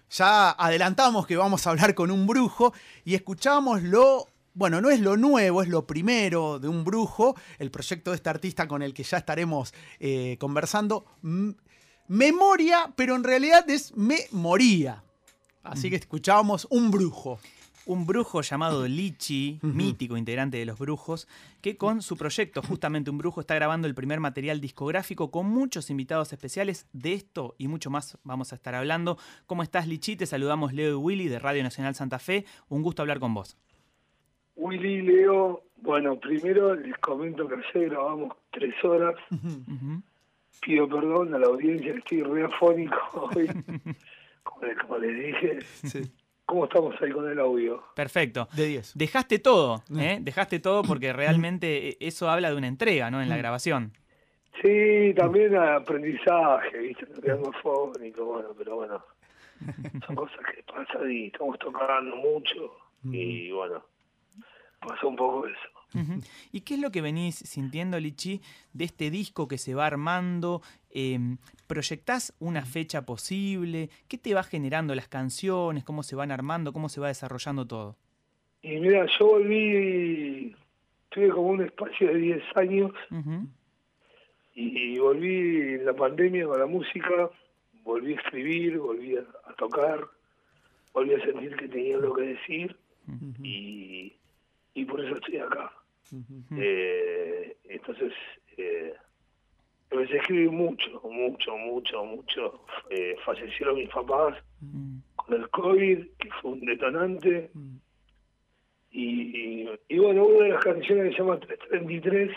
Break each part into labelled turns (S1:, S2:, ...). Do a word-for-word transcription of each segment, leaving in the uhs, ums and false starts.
S1: ya adelantamos que vamos a hablar con un brujo y escuchamos lo... Bueno, no es lo nuevo, es lo primero de un brujo, el proyecto de este artista con el que ya estaremos eh, conversando. M- memoria, pero en realidad es memoria. Así que escuchábamos un brujo.
S2: Un brujo llamado Lichi,
S1: Uh-huh.
S2: mítico integrante de Los Brujos, que con su proyecto Justamente un Brujo está grabando el primer material discográfico con muchos invitados especiales. De esto y mucho más vamos a estar hablando. ¿Cómo estás, Lichi? Te saludamos Leo y Willy de Radio Nacional Santa Fe. Un gusto hablar con vos.
S3: Willy, Leo, bueno, primero les comento que ayer grabamos tres horas.
S1: Uh-huh.
S2: Uh-huh.
S3: Pido perdón a la audiencia, estoy re afónico hoy, como, les, como les dije.
S1: Sí.
S3: ¿Cómo estamos ahí con el audio?
S2: Perfecto.
S1: De diez.
S2: Dejaste todo, ¿eh? Dejaste todo porque realmente eso habla de una entrega, ¿no? En la grabación.
S3: Sí, también aprendizaje, ¿viste? No quedamos afónicos, bueno, pero bueno, son cosas que pasan y estamos tocando mucho y bueno, pasó un poco eso.
S2: Uh-huh. ¿Y qué es lo que venís sintiendo, Lichi, de este disco que se va armando? Eh, ¿Proyectás una fecha posible? ¿Qué te va generando las canciones? ¿Cómo se van armando? ¿Cómo se va desarrollando todo?
S3: Y mira, yo volví, tuve como un espacio de diez años
S2: Uh-huh.
S3: y volví en la pandemia con la música, volví a escribir, volví a, a tocar, volví a sentir que tenía algo que decir
S1: Uh-huh.
S3: y, y por eso estoy acá.
S1: Uh-huh.
S3: Eh, entonces, eh, empecé a escribir mucho, mucho, mucho, mucho. Eh, fallecieron mis papás
S2: Uh-huh.
S3: con el COVID, que fue un detonante.
S1: Uh-huh.
S3: Y, y, y bueno, una de las canciones se llama trescientos treinta y tres,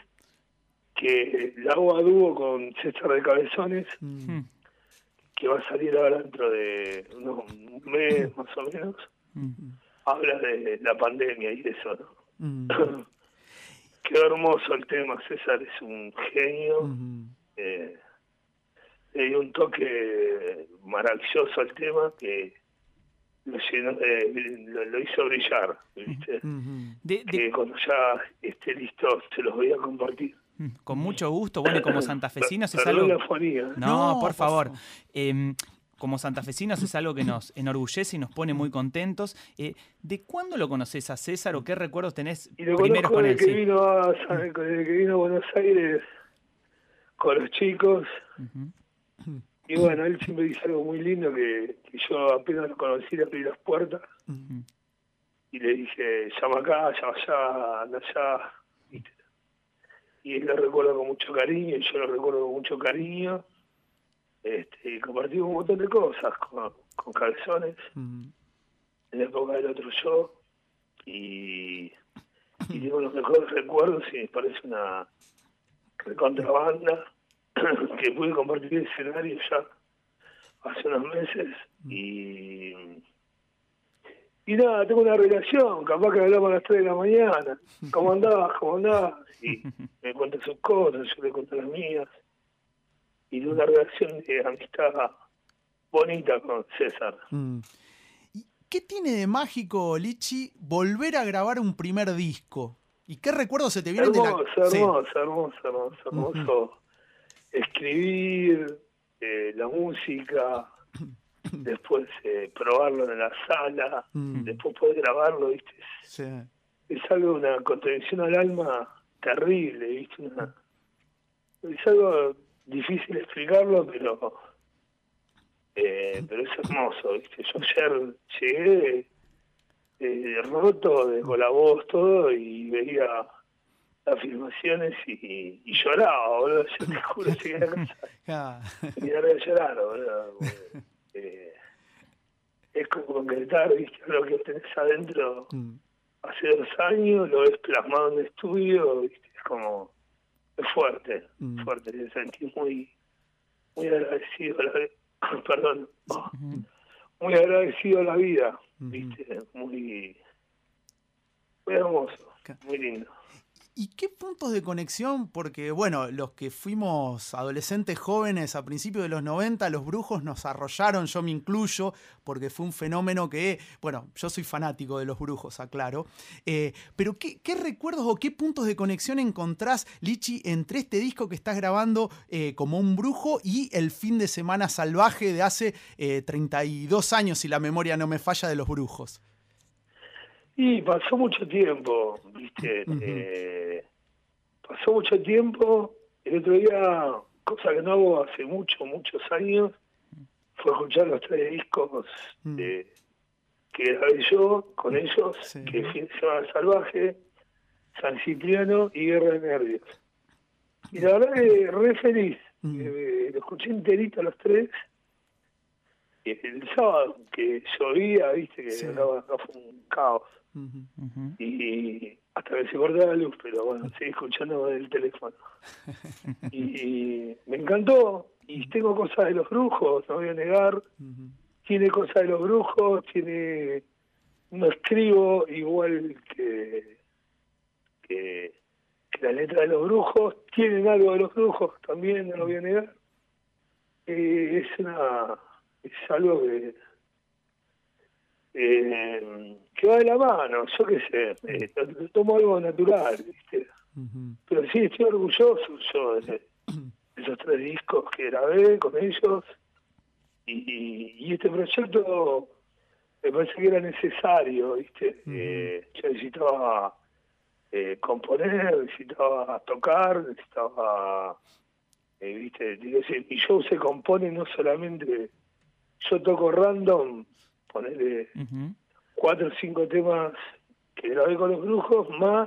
S3: que la hago a dúo con César de Cabezones,
S2: Uh-huh.
S3: que va a salir ahora dentro de unos, un mes más o menos.
S2: Uh-huh.
S3: Habla de la pandemia y de eso, ¿no?
S1: Uh-huh.
S3: Qué hermoso el tema, César es un genio.
S1: Uh-huh.
S3: Eh, le dio un toque maravilloso al tema que lo, llenó, eh, lo, lo hizo brillar, ¿viste?
S1: Uh-huh.
S2: De, de,
S3: Que cuando ya esté listo se los voy a compartir.
S2: con mucho gusto, bueno, y como santafesinos es
S3: Perdón
S2: algo...
S3: la fonía.
S2: No,
S1: No,
S2: por
S1: por
S2: favor.
S1: favor.
S2: Eh, como santafesinos es algo que nos enorgullece y nos pone muy contentos. Eh, ¿De cuándo lo conoces a César o qué recuerdos tenés
S3: Y lo
S2: primeros
S3: conozco
S2: con
S3: desde
S2: él?
S3: que,
S2: Sí.
S3: vino a, San- desde que vino a Buenos Aires con los chicos.
S2: Uh-huh.
S3: Y bueno, él siempre dice algo muy lindo que, que yo apenas lo conocí le abrí las puertas
S2: Uh-huh.
S3: y le dije, llama acá, llama allá, anda allá. ¿Viste? Y él lo recuerda con mucho cariño y yo lo recuerdo con mucho cariño. Este, y compartimos un montón de cosas con, con Calzones
S1: Uh-huh.
S3: en la época del otro yo. Y, y tengo los mejores recuerdos y me parece una recontrabanda que pude compartir el escenario ya hace unos meses y y nada, tengo una relación, capaz que hablamos a las tres de la mañana, ¿cómo andabas? ¿Cómo andabas? Y me cuenta sus cosas, yo le cuento las mías y de una relación de amistad bonita con César.
S1: Uh-huh. ¿Y qué tiene de mágico, Lichi, volver a grabar un primer disco? ¿Y qué recuerdos se te vienen
S3: Hermoso,
S1: de la...
S3: hermoso,
S1: Sí.
S3: hermoso, hermoso, hermoso.
S1: Uh-huh.
S3: Escribir, eh, la música, después eh, probarlo en la sala,
S1: Mm.
S3: después poder grabarlo, ¿viste? Es,
S1: Sí.
S3: es algo, una contención al alma terrible, ¿viste? Una, es algo difícil explicarlo, pero eh, pero es hermoso, ¿viste? Yo ayer llegué eh, roto, de, con la voz, todo, y veía las filmaciones y, y lloraba, boludo. Yo te juro, llegué a casa
S1: Ah.
S3: y me largué a llorar, boludo. Eh, es como concretar, ¿viste? Lo que tenés adentro
S1: Mm.
S3: hace dos años, lo ves plasmado en el estudio, ¿viste? Es como, es fuerte,
S1: Mm.
S3: fuerte, me sentí muy, muy agradecido a la vida, perdón, oh,
S2: Uh-huh.
S3: muy agradecido a la vida,
S1: Ujú.
S3: ¿viste? Muy, muy hermoso, muy lindo.
S1: ¿Y qué puntos de conexión? Porque, bueno, los que fuimos adolescentes jóvenes a principios de los noventa, los brujos nos arrollaron, yo me incluyo, porque fue un fenómeno que, bueno, yo soy fanático de los brujos, aclaro. Eh, pero, ¿qué, ¿qué recuerdos o qué puntos de conexión encontrás, Lichi, entre este disco que estás grabando eh, como un brujo y el Fin de Semana Salvaje de hace eh, treinta y dos años, si la memoria no me falla, de los brujos?
S3: Y pasó mucho tiempo, ¿viste?
S1: Uh-huh.
S3: eh, pasó mucho tiempo. El otro día, cosa que no hago hace muchos, muchos años, fue escuchar los tres discos
S1: uh-huh.
S3: de, que grabé yo con ellos,
S1: sí.
S3: que Fin de Semana Salvaje, San Cipriano y Guerra de Nervios. Y la verdad que re feliz. Uh-huh. eh, lo escuché enterito los tres. Y el sábado que llovía, viste, que sí. acá, acá fue un caos.
S1: Uh-huh. Uh-huh.
S3: Y hasta que se cortó la luz, pero bueno, seguí escuchando el teléfono. Y me encantó. Y tengo cosas de los brujos, no voy a negar. Uh-huh. Tiene cosas de los brujos, tiene... No escribo igual que, que, que la letra de los brujos. Tienen algo de los brujos también, no lo voy a negar. Eh, es una... Es algo que... Eh, que va de la mano, yo qué sé, eh, tomo algo natural, ¿viste? Uh-huh. Pero sí, estoy orgulloso yo de, de esos tres discos que grabé con ellos y, y, y este proyecto me parece que era necesario, ¿viste? Uh-huh. Eh, yo necesitaba eh, componer, necesitaba tocar, necesitaba, eh, ¿viste? Mi show se compone no solamente, yo toco random, ponerle uh-huh. cuatro o cinco temas que grabé con los brujos, más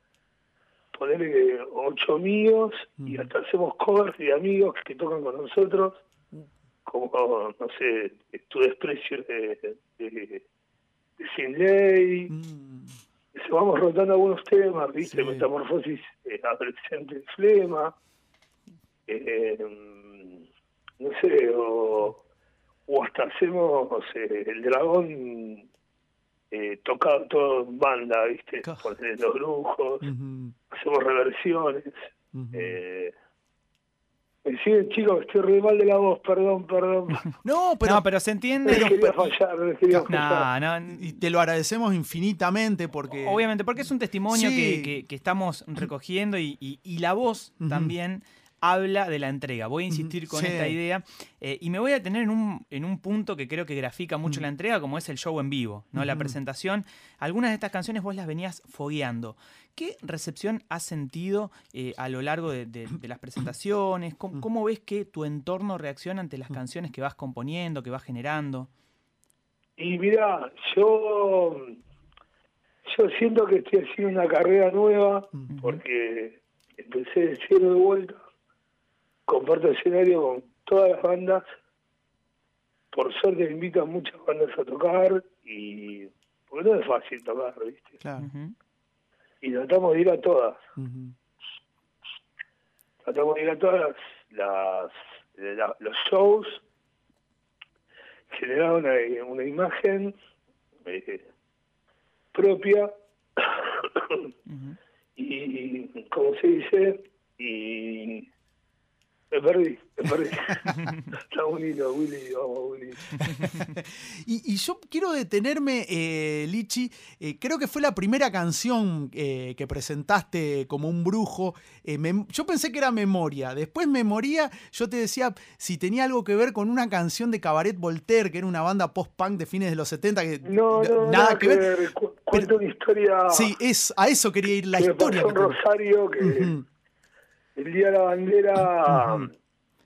S3: ponerle ocho míos, uh-huh. y hasta hacemos covers de amigos que tocan con nosotros, como, no sé, Tu Desprecio de, de, de Sin Ley. Uh-huh. Se vamos rotando algunos temas, ¿viste? Sí. Metamorfosis eh, Adolescente de Flema, eh, no sé, o... o hasta hacemos eh, el dragón eh, tocado todo en banda, ¿viste? Con los brujos, uh-huh. hacemos reversiones. Uh-huh. Eh, me siguen, chicos, estoy re mal de la voz, perdón, perdón.
S2: No, pero, no, pero se entiende.
S3: No quería fallar, no quería fallar.
S1: No, no, y te lo agradecemos infinitamente porque...
S2: Obviamente, porque es un testimonio sí. que, que, que estamos recogiendo y, y, y la voz uh-huh. también... habla de la entrega. Voy a insistir con sí. esta idea eh, y me voy a detener en un, en un punto que creo que grafica mucho mm. la entrega, como es el show en vivo, ¿no? Mm. La presentación. Algunas de estas canciones vos las venías fogueando. ¿Qué recepción has sentido eh, a lo largo de, de, de las presentaciones? ¿Cómo, ¿Cómo ves que tu entorno reacciona ante las canciones que vas componiendo, que vas generando?
S3: Y mira, yo, yo siento que estoy haciendo una carrera nueva mm. porque empecé de cero de vuelta. Comparto escenario con todas las bandas. Por suerte me invitan muchas bandas a tocar y porque no es fácil tocar, ¿viste? Claro. Uh-huh. Y tratamos de ir a todas. Uh-huh. Tratamos de ir a todas las, la, los shows, generar una, una imagen eh, propia uh-huh. y, como se dice, y me perdí, me perdí. Está bonito, Willy, vamos, Willy.
S1: y, y yo quiero detenerme, eh, Lichi, eh, creo que fue la primera canción eh, que presentaste como un brujo. Eh, mem- yo pensé que era Memoria. Después Memoria, yo te decía si tenía algo que ver con una canción de Cabaret Voltaire, que era una banda post-punk de fines de los setenta. Que
S3: no, no,
S1: nada
S3: no,
S1: que ver. ver.
S3: Cu- cuento una historia.
S1: Sí, es, a eso quería ir, la
S3: que
S1: historia.
S3: Me pasó en Rosario, que uh-huh. el Día de la Bandera... Uh-huh.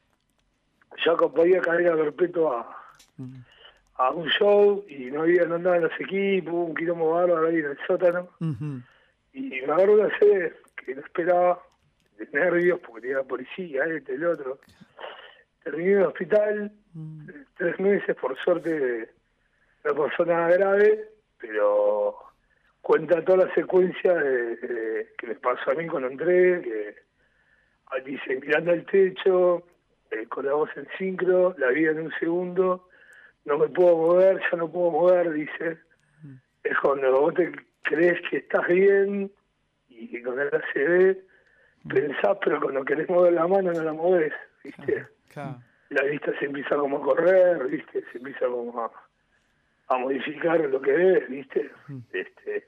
S3: Yo acompañé a Cadena Perpetua a, uh-huh. a un show y no había no andaban los equipos, un quilombo bárbaro ahí en el sótano. Uh-huh. Y me agarró una sed que no esperaba, de nervios, porque tenía la policía, este, el otro. Terminé en el hospital, uh-huh. tres meses, por suerte no pasó nada grave, pero cuenta toda la secuencia de, de, que me pasó a mí cuando entré, que dice, mirando al techo, eh, con la voz en sincro, la vida en un segundo, no me puedo mover, ya no puedo mover, dice. Mm. Es cuando vos te crees que estás bien y, y con el A C D pensás, pero cuando querés mover la mano no la movés, ¿viste?
S1: Claro.
S3: La vista se empieza como a correr, ¿viste? Se empieza como a, a modificar lo que ves, ¿viste?
S1: Mm.
S3: Este,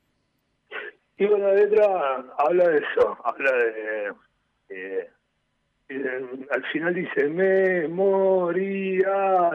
S3: y bueno, la letra habla de eso, habla de... de Eh, al final dice, me moría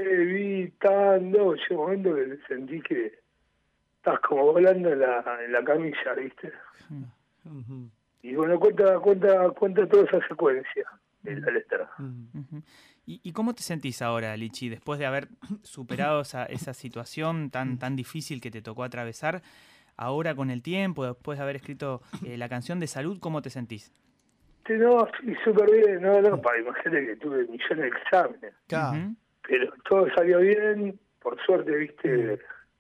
S3: levitando. Llegó un momento que sentí que estás como volando en la, en la camilla, ¿viste?
S1: Uh-huh.
S3: Y bueno, cuenta cuenta cuenta toda esa secuencia en la letra.
S2: Uh-huh. ¿Y, ¿Y cómo te sentís ahora, Lichi, después de haber superado esa, esa situación tan, tan difícil que te tocó atravesar? Ahora con el tiempo, después de haber escrito eh, la canción de Salud, ¿cómo te sentís?
S3: No, estoy súper bien, no, no, pa, imagínate que tuve millones de exámenes,
S1: Claro.
S2: Uh-huh.
S3: pero todo salió bien, por suerte, viste.
S1: Mm.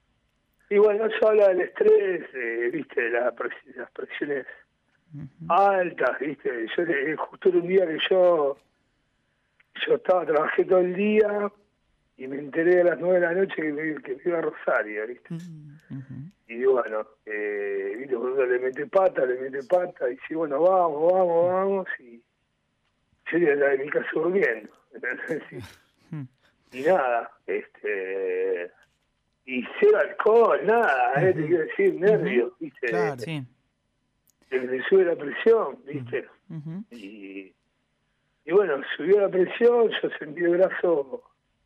S3: Y bueno, eso habla del estrés, eh, viste, de la pres- las presiones
S2: Uh-huh.
S3: altas, viste. Yo eh, justo era un día que yo, yo estaba, trabajé todo el día y me enteré a las nueve de la noche que me, que me iba a Rosario, viste.
S2: Uh-huh.
S3: Y bueno, eh, viste, cuando le mete pata, le mete pata, y dice, bueno, vamos, vamos, vamos, y yo iba a estar en mi casa durmiendo, ¿entendés? Y,
S2: Uh-huh.
S3: y nada, este, y cero alcohol, nada, eh, te quiero decir, nervios, viste,
S1: Claro.
S2: Sí.
S3: de que te sube la presión, viste,
S2: Uh-huh.
S3: y, y bueno, subió la presión, yo sentí el brazo,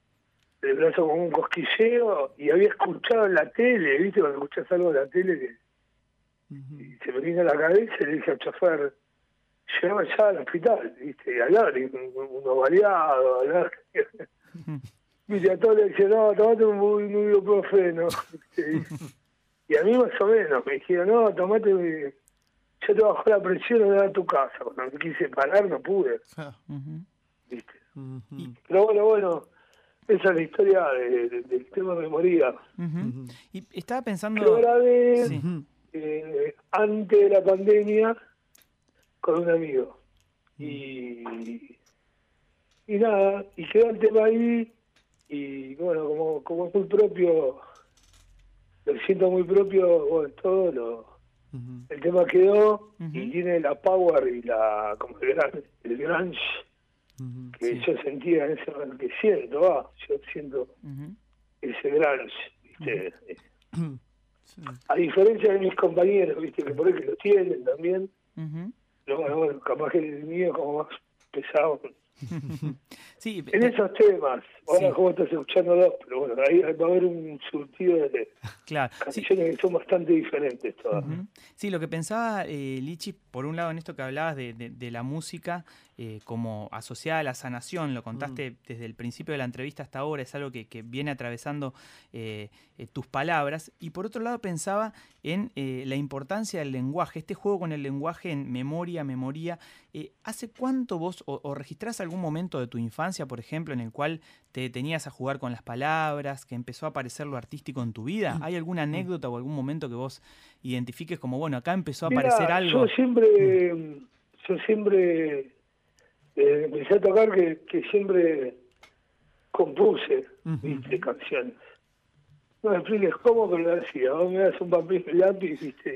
S3: el brazo como un cosquilleo, y había escuchado en la tele, viste, cuando escuchás algo en la tele que
S1: Uh-huh.
S3: y se me vino a la cabeza y le dije al chofer, llegaba ya al hospital, viste, y hablar, y uno variado, hablar. Viste, a todos le decían, no, tomate un, un ibuprofeno. ¿Viste? Y a mí más o menos, me dijeron, no, tomate, ya te bajó la presión, anda a tu casa. Cuando me quise parar no pude,
S2: Uh-huh.
S3: viste.
S1: Uh-huh.
S3: Pero bueno, bueno, esa es la historia de, de, del tema de memoria.
S2: Uh-huh. Y estaba pensando...
S3: Lo grabé
S2: Sí.
S1: Uh-huh.
S3: eh, antes de la pandemia con un amigo. Y, y nada, y quedó el tema ahí, y bueno, como, como es muy propio, lo siento muy propio, bueno, todo lo...
S1: Uh-huh.
S3: El tema quedó
S2: Ujú.
S3: y tiene la power y la como el, gran, el grunge
S1: Uh-huh.
S3: que
S2: Sí.
S3: yo sentía en ese momento, que siento, va, yo siento
S2: Uh-huh.
S3: ese grunge, ¿viste?
S1: Sí.
S3: A diferencia de mis compañeros, ¿viste? Que por ahí que lo tienen también,
S2: Uh-huh.
S3: pero bueno, bueno, capaz que el mío es como más pesado.
S2: Sí,
S3: En
S2: te-
S3: esos temas, ahora
S2: Sí.
S3: como estás escuchando dos, pero bueno, ahí va a haber un surtido de
S2: claro. Sí.
S3: canciones que son bastante diferentes todas.
S2: Ujú. Sí, lo que pensaba, eh, Lichi, por un lado en esto que hablabas de, de- de la música eh, como asociada a la sanación, lo contaste desde el principio de la entrevista hasta ahora, es algo que, que viene atravesando eh, eh, tus palabras, y por otro lado pensaba en eh, la importancia del lenguaje, este juego con el lenguaje en memoria, memoria. Eh, ¿Hace cuánto vos, o, o registrás algún momento de tu infancia, por ejemplo, en el cual te detenías a jugar con las palabras, que empezó a aparecer lo artístico en tu vida? ¿Hay alguna anécdota o algún momento que vos identifiques como, bueno, acá empezó a
S3: Mira,
S2: aparecer algo?
S3: yo siempre, yo siempre eh, empecé a tocar que, que siempre compuse,
S1: Ujú.
S3: viste, canciones. No me expliques cómo, pero lo hacía. Vos me das un papel y lápiz, viste.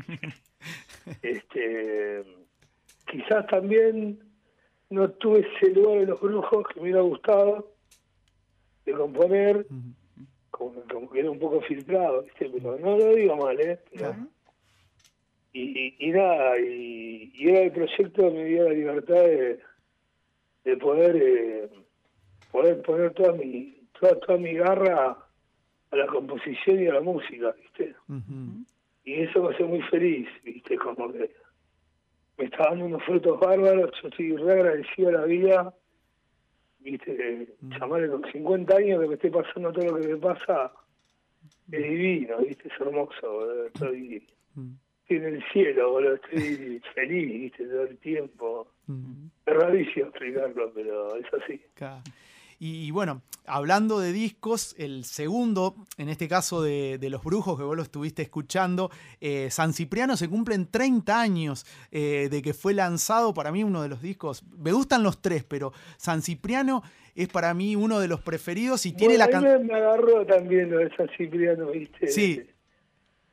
S3: este, quizás también no tuve ese lugar en los brujos que me hubiera gustado de componer,
S1: Ujú.
S3: como, como que era un poco filtrado, viste, pero no lo digo mal, ¿eh? Pero-
S1: Claro.
S3: Y, y nada, y, y era el proyecto que me dio la libertad de, de poder eh, poder poner toda mi toda, toda mi garra a la composición y a la música, ¿viste?
S1: Ujú.
S3: Y eso me hace muy feliz, ¿viste? Como que me está dando unos frutos bárbaros, yo estoy re agradecido a la vida, ¿viste? Llamarle con cincuenta años que me esté pasando todo lo que me pasa, es divino, ¿viste? Es hermoso, boludo. Estoy...
S1: Ujú.
S3: Estoy en el cielo, boludo, estoy feliz, viste, todo el tiempo.
S1: Ujú.
S3: Es rarísimo explicarlo, pero es así.
S1: Claro. Y, y bueno, hablando de discos, el segundo, en este caso de, de Los Brujos, que vos lo estuviste escuchando, eh, San Cipriano, se cumplen treinta años eh, de que fue lanzado. Para mí uno de los discos, me gustan los tres, pero San Cipriano es para mí uno de los preferidos y tiene
S3: Bueno,
S1: la
S3: ahí
S1: canción...
S3: me, me agarró también lo de San Cipriano, viste.
S1: Sí.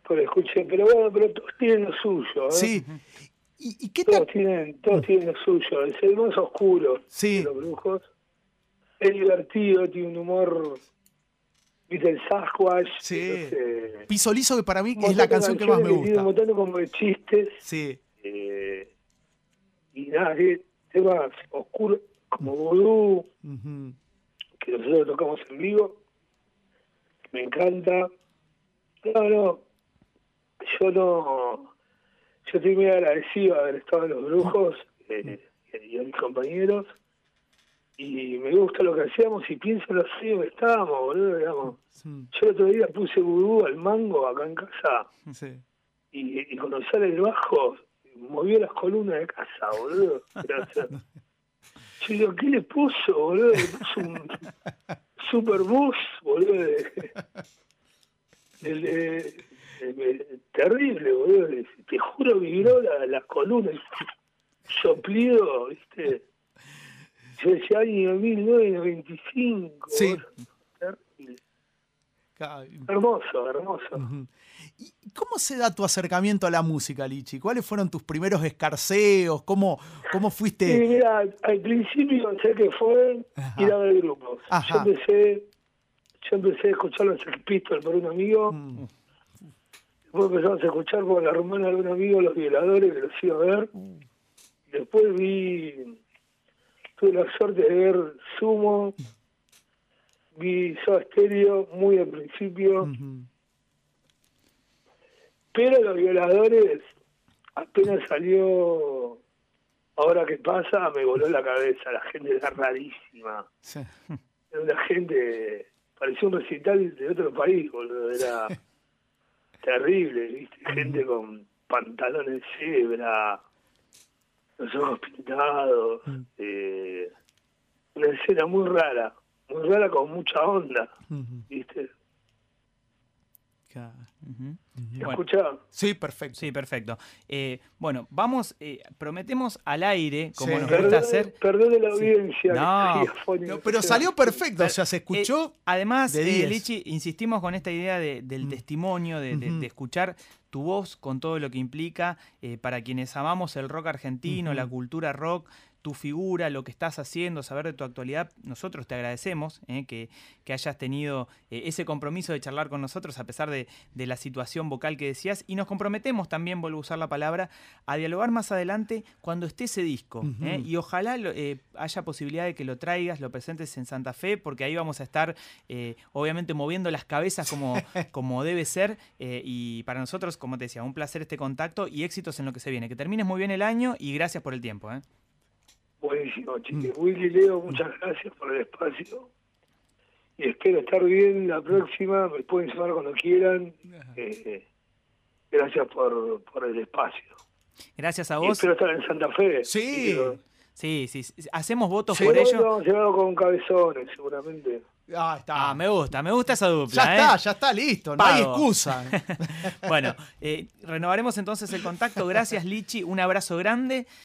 S3: Pero escuché, pero bueno, pero todos tienen lo suyo, ¿eh?
S1: Sí. ¿Y, y qué
S3: Todos
S1: tal?
S3: tienen, todos tienen lo suyo. Es el más oscuro
S1: Sí.
S3: de los brujos. Es divertido, tiene un humor, viste, el Sasquatch.
S1: Sí.
S3: Entonces,
S1: Piso Liso, que para mí
S3: un
S1: es la
S3: montón de
S1: canción que más me
S3: canciones tiene un
S1: gusta.
S3: montón como de chistes.
S1: Sí.
S3: Eh, y nada, que temas oscuros como Voodoo,
S1: Ujú.
S3: que nosotros tocamos en vivo. Me encanta. No, no. Yo no. Yo estoy muy agradecido de haber estado en Los Brujos eh, y a mis compañeros. Y me gusta lo que hacíamos y pienso en los años que estábamos, boludo, digamos.
S1: Sí.
S3: Yo el otro día puse vudú al mango acá en casa
S1: Sí.
S3: y, y cuando sale el bajo movió las columnas de casa, boludo. Pero, o sea, yo digo, ¿qué le puso, boludo? Le puso un super bus, boludo. De, de, de, de, de, terrible, boludo. Te juro, vibró la, la columna, soplido, ¿viste? Yo decía año mil novecientos veinticinco.
S1: Sí.
S3: Terrible.
S1: Ca-
S3: Hermoso, hermoso.
S1: Ujú. ¿Y cómo se da tu acercamiento a la música, Lichi? ¿Cuáles fueron tus primeros escarceos? ¿Cómo, cómo
S3: Sí,
S1: fuiste?
S3: mira, al principio sé que fue
S1: Ajá.
S3: ir a ver grupos.
S1: Ajá.
S3: Yo empecé, yo empecé a escuchar los Sex Pistols por un amigo.
S1: Mm.
S3: Después empezamos a escuchar por la hermana de un amigo Los Violadores, que los iba a ver. Después vi, tuve la suerte de ver Sumo, vi Soda Stereo muy al principio.
S1: Ujú.
S3: Pero Los Violadores, apenas salió Ahora que pasa, me voló la cabeza. La gente era rarísima.
S1: Sí.
S3: Era una gente, parecía un recital de otro país, boludo. Era terrible, ¿viste? Gente con pantalones cebra, los ojos pintados. Eh, una escena muy rara, muy rara con mucha onda,
S1: Ujú.
S3: ¿viste?
S1: Claro.
S2: Ujú.
S3: ¿Se
S2: Bueno.
S3: escucha?
S1: Sí, perfecto.
S2: Sí, perfecto. Eh, bueno, vamos, eh, prometemos al aire, como
S1: Sí.
S2: nos gusta
S3: Perdone,
S2: hacer.
S3: perdone la audiencia. que
S2: No.
S3: estoy afónico.
S1: No, pero salió perfecto, o sea, se
S2: Eh,
S1: escuchó.
S2: además,
S1: de
S2: eh,
S1: diez.
S2: Lichi, insistimos con esta idea de- del
S1: Mm.
S2: testimonio, de, de-
S1: Ujú.
S2: de escuchar tu voz con todo lo que implica eh, para quienes amamos el rock argentino,
S1: Ujú.
S2: la cultura rock, tu figura, lo que estás haciendo, saber de tu actualidad. Nosotros te agradecemos eh, que, que hayas tenido eh, ese compromiso de charlar con nosotros a pesar de, de la situación vocal que decías, y nos comprometemos también, vuelvo a usar la palabra, a dialogar más adelante cuando esté ese disco.
S1: Ujú.
S2: eh, y ojalá lo- eh, haya posibilidad de que lo traigas, lo presentes en Santa Fe, porque ahí vamos a estar eh, obviamente moviendo las cabezas como, como debe ser, eh, y para nosotros, como te decía, un placer este contacto y éxitos en lo que se viene. Que termines muy bien el año y gracias por el tiempo. ¿eh?
S3: Buenísimo, chiques. Willy, Leo, muchas gracias por el espacio. Y espero estar bien la próxima. Me pueden llamar cuando quieran. Eh, gracias por, por el espacio.
S2: Gracias a
S3: Y
S2: vos.
S3: espero estar en Santa Fe.
S1: Sí.
S3: Y que-
S2: Sí, sí, sí, hacemos votos
S1: Sí,
S2: por
S3: Seguro
S2: ello.
S3: vamos a llevar con cabezones, seguramente.
S1: Ah, está.
S2: Ah, me gusta, me gusta esa dupla.
S1: ya
S2: ¿eh?
S1: está, ya está listo. No hay
S2: Pago.
S1: excusa.
S2: Bueno, eh, renovaremos entonces el contacto. Gracias, Lichi. Un abrazo grande